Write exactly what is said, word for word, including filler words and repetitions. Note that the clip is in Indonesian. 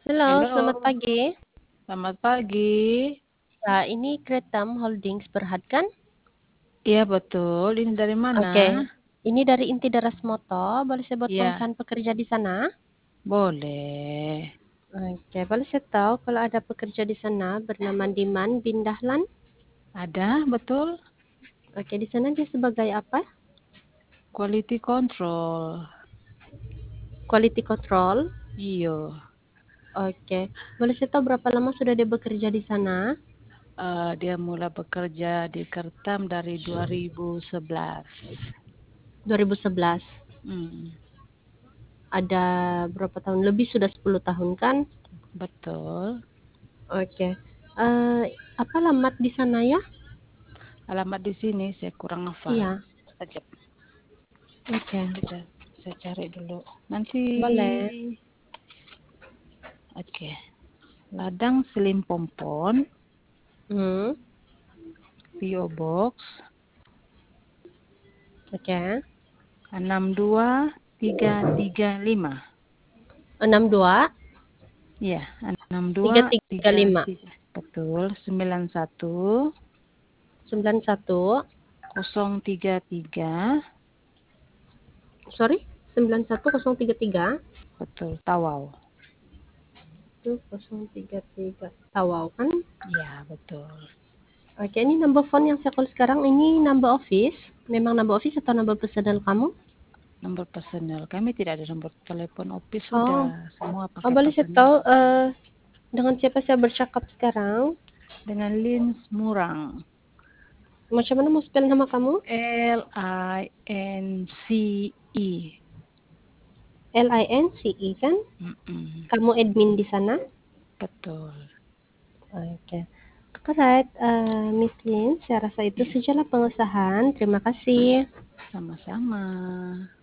Halo, selamat Halo, pagi. selamat pagi. Ya, ini Kretam Holdings Berhad kan? Iya betul, ini dari mana? Oke. Ini dari Inti Daras Moto, boleh saya buat Iya, pengerahan pekerja di sana? boleh. Oke, boleh saya tahu kalau ada pekerja di sana bernama Diman bin Dahlan? Ada, betul. Oke, di sana dia sebagai apa? Quality control. Quality Control. Iya, Oke, boleh saya tahu berapa lama sudah dia bekerja di sana? eh, dia mulai bekerja di Kertam dari dua ribu sebelas. dua ribu sebelas. Hmm, Ada berapa tahun? Lebih sudah sepuluh tahun kan? betul. Oke. Eh, apa alamat di sana ya? Alamat di sini saya kurang hafal. Iya. Sekejap, Oke. sekejap. Saya cari dulu. Nanti, Boleh. oke. Ladang Selim Pompon, Hmm. P O Box Oke. enam dua tiga tiga lima. enam dua Iya, enam dua tiga tiga tiga lima tiga. Betul, sembilan satu sembilan satu. nol tiga tiga. Sorry, sembilan satu nol tiga tiga Betul, Tawau. nol tiga tiga Tawau kan? Iya, betul. Oke, ini number phone yang saya call sekarang ini number office. Memang number office atau number personal kamu? Nomor personal. Kami tidak ada nomor telepon office sudah. Oh, Semua oh pakai boleh saya personal. tahu eh, dengan siapa saya bercakap sekarang? Dengan Lins Murang. Macam mana mau spell nama kamu? L I N C E. L I N C E kan? Mm-mm. Kamu admin di sana? Betul. Oke. Alright, eh, Miss Lin, saya rasa itu Iya, sajalah pengesahan. Terima kasih. sama-sama.